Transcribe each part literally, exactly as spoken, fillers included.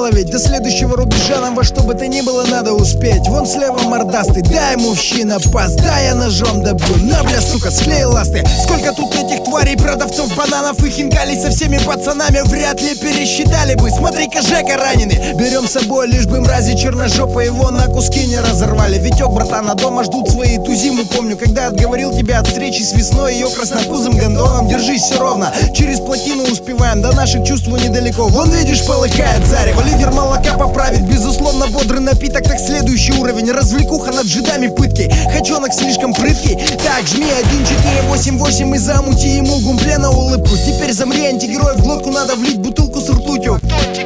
мало ведь, до следующего рубежа нам во что бы то ни было надо успеть. Вон слева мордастый, дай мужчина пас, дай я ножом добью, на бля, сука, склей ласты. Сколько тут этих тварей, продавцов бананов и хинкалей, со всеми пацанами вряд ли пересчитали бы. Смотри-ка, Жека раненый, берем с собой, лишь бы мрази черножопа его на куски не разорвали. Витек, братан, а дома ждут свои ту зиму. Помню, когда отговорил тебя от встречи с весной, ее краснопузым гондоном. Держись все ровно, через плотину успеваем, до наших чувств недалеко. Вон видишь, полыхает зарево, лидер молока поправит, безусловно бодрый напиток. Так следующий уровень, развлекуха над жидами пытки. Хочонок слишком прыткий, так жми один четыре восемь восемь и замути ему гумпле на улыбку. Теперь замри, антигерой, в глотку надо влить бутылку с ртутью.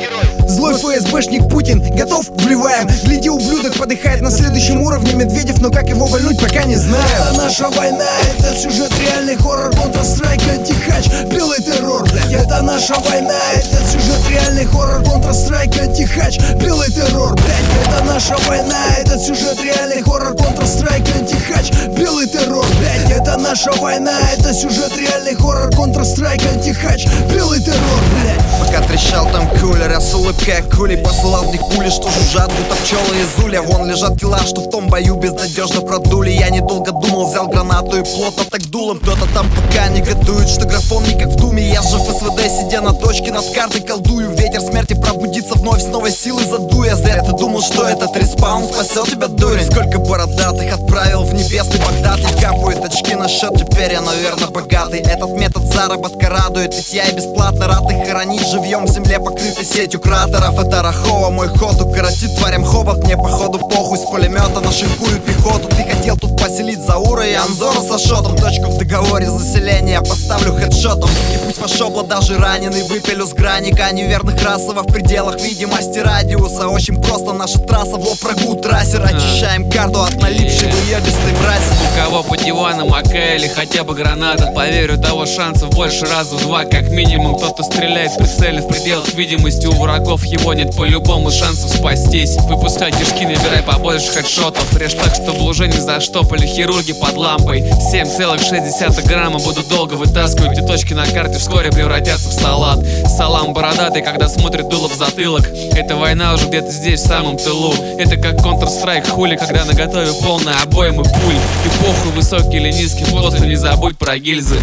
Злой ФСБшник Путин, готов? Вливаем. Гляди, ублюдок подыхает на следующем уровне Медведев, но как его вальнуть, пока не знаю. Это наша война, это сюжет реальный хоррор, Counter-Strike, антихач, белый террор, блядь. Это наша война, это сюжет реальный хоррор, Counter-Strike, антихач, белый террор, блядь. Это наша война, это сюжет реальный хоррор, Counter-Strike, антихач, белый террор, блядь. Это наша война, это сюжет реальный хоррор, Counter-Strike, антихач, белый террор, блядь. Пока трещал там кулер, я с улыбкой акулей посылал в них пули, что жужжат, будто пчелы из уля. Вон лежат тела, что в том бою безнадежно продули. Я недолго думал, взял гранату и плотно так дулом. Кто-то там пока негодует, что графон не как в думе. Я же в СВД, сидя на точке, над картой колдую. Ветер смерти пробудится вновь, с новой силы задуя. Зря ты думал, что этот респаун спасет тебя, дурень. Сколько бородатых отправил в небесный Багдад, и капают очки на счет, теперь я, наверное, богатый. Этот метод заработка радует, ведь я и бесплатно рад их хоронить живьем в земле, покрытой сетью кратеров. Это Рахова, мой ход укоротит тварям хобот. Мне походу похуй, с пулемета нашинкую пехоту. Ты хотел тут поселить Заура и Анзора со шотом. Точку в договоре заселения поставлю хедшотом. И пусть фашобла даже раненый выпилю с граника. Неверных расово в пределах видимости радиуса. Очень просто, наша трасса в лоб врагу трассер. Очищаем карту от налипшей уебистой мрази. У кого по диванам АК или хотя бы граната, поверю, того шансов больше раза в два как минимум. Кто-то стреляет прицельно в пределах видимости, у врагов его нет по-любому шансов спастись. Выпускай кишки, набирай побольше хедшотов. Режь так, чтобы уже не заштопали хирурги под лампой. семь целых шесть десятых грамма буду долго вытаскивать, и точки на карте вскоре превратятся в салат. Салам бородатый, когда смотрит дуло в затылок. Эта война уже где-то здесь, в самом тылу. Это как Counter-Strike, хули, когда наготове полная обойма пуль. И похуй, высокий или низкий, просто не забудь про гильзы.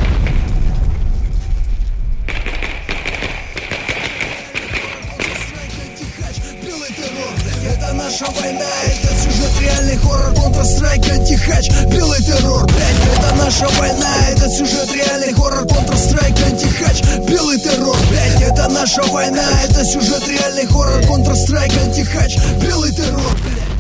Это наша война, это сюжет реальный хоррор, Counter-Strike, антихач, белый террор, блядь. Это наша война, это сюжет реальный хоррор, Counter-Strike, антихач, белый террор, блядь. Это наша война, это сюжет реальный хоррор, Counter-Strike, антихач, белый террор, блядь.